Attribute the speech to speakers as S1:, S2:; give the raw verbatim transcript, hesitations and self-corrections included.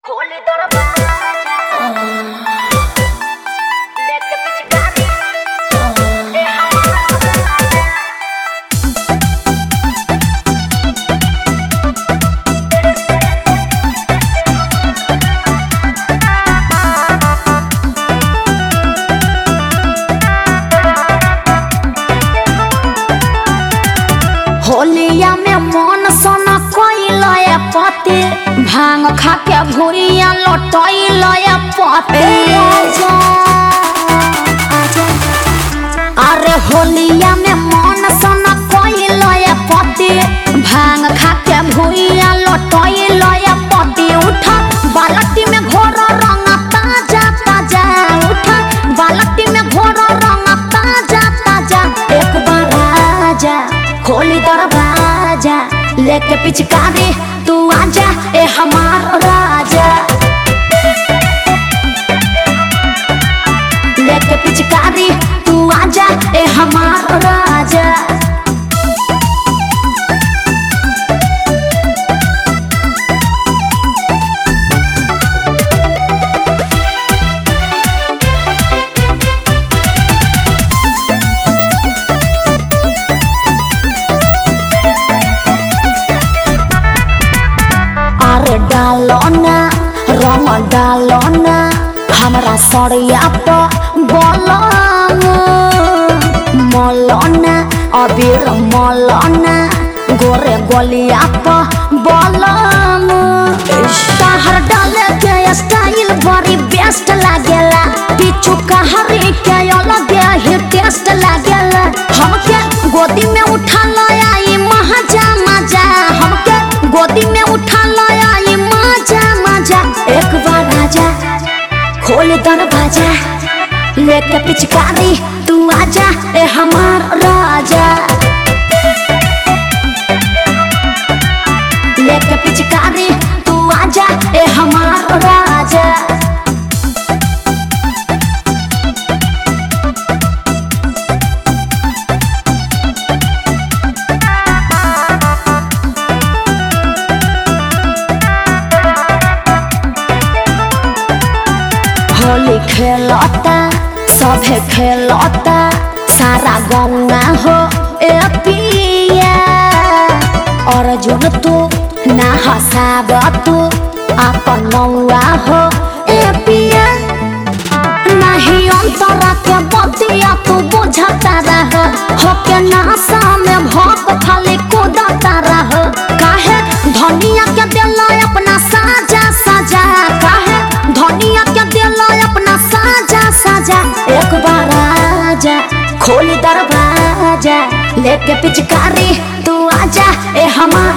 S1: खोले दरवाजा लेके पिचकारी ए होलिया में मन सोना कोइला पति भांग खा के भूरिया लटैला पति अरे होलिया में मन सोना कोइला पति भांग खा के भूरिया लटैला पति उठा बाल्टी में घोर रंग ताजा ताजा उठा बाल्टी में घोर रंग ताजा ताजा एक बार आजा खोली दरवाजा लेके पिचकारी तू आजा ए हमार राजा लेके पिचकारी तू आजा ए हमार राजा डालोना रंग डालोना हमरा सड़िया पर बोलम मौलाना अबीर मौलाना गोरे गोलिया पर बोलम कहर डाले के स्टाइल बड़ी बेस्ट लागेला पीछू कहरी के अलग ही टेस्ट लागेला हमके गोदी में उठा लाया ई मजा मजा हमके गोदी में उठा लाया एक बार आजा खोल दरवाजा लेके पिचकारी तू आजा ए हमार राजा लेके पिचकारी तू आजा ए हमार राजा होली खेलता सभे खेलता सारा गंगा हो ए पिया अर्जुन तू ना हसाब तू अपन नौआ हो ए पिया नहीं अंतरा के बतिया तू बुझता रह हो के नासा में भोग खाली कूदता रह काहे धनिया के दिल अपना साजा साजा काहे धनिया के दिल अपना साजा साजा एक बार आजा खोली दरवाजा लेके पिचकारी तू आजा ए हमार